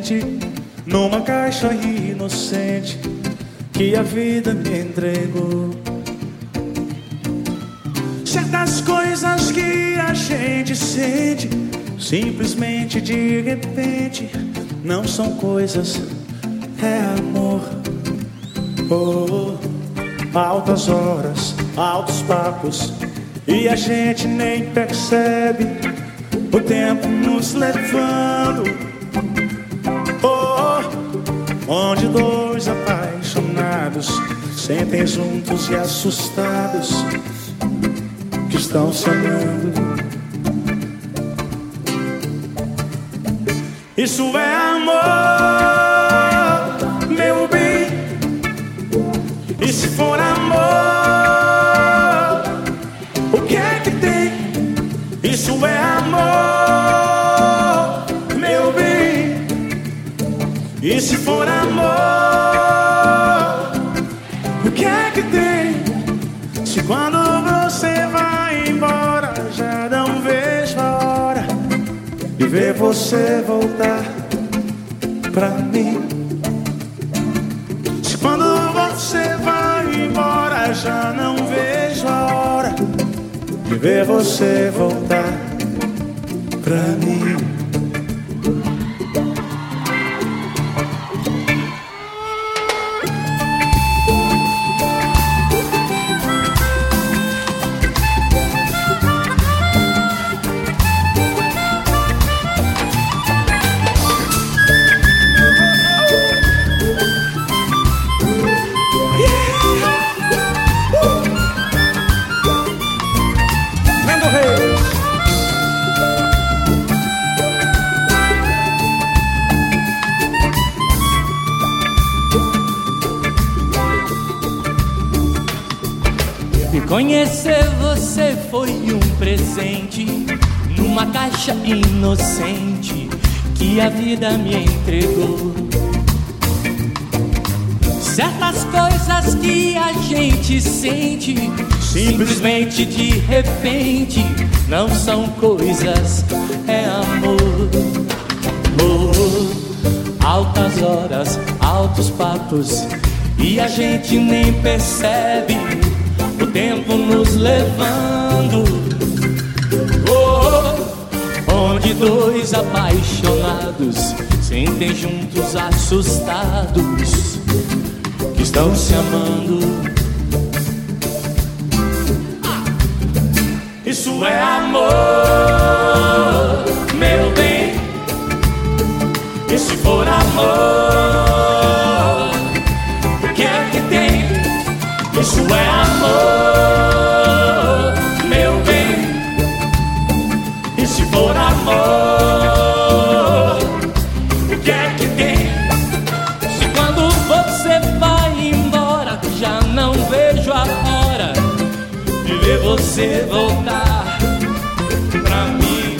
presente numa caixa inocente que a vida me entregou. Certas coisas que a gente sente simplesmente de repente não são coisas, é amor. Oh, altas horas, altos papos, e a gente nem percebe o tempo nos levando. Oh, onde dois apaixonados sentem juntos e assustados que estão se amando. Isso é amor, meu bem. E se for amor, o que é que tem? Isso é amor, meu bem. E se for amor, o que é que tem? Se quando você vai embora já não vejo a hora de ver você voltar pra mim. Se quando você vai embora já não vejo a hora de ver você voltar pra mim. Conhecer você foi um presente numa caixa inocente que a vida me entregou. Certas coisas que a gente sente simplesmente de repente não são coisas, é amor. Oh, altas horas, altos papos, e a gente nem percebe o tempo nos levando. Oh, onde dois apaixonados sentem juntos assustados que estão se amando. Isso é amor, meu bem. E se for amor, o que é que tem? Isso é amor, meu bem. E se for amor, o que é que tem? Se quando você vai embora já não vejo a hora de ver você voltar pra mim.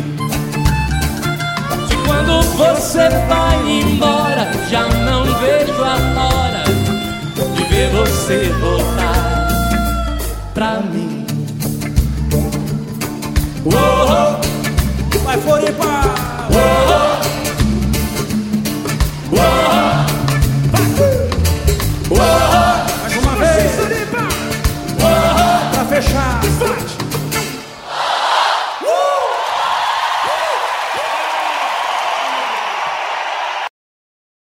Se quando você vai embora já não vejo a hora de ver você voltar pra mim. Oh, vai Floripa!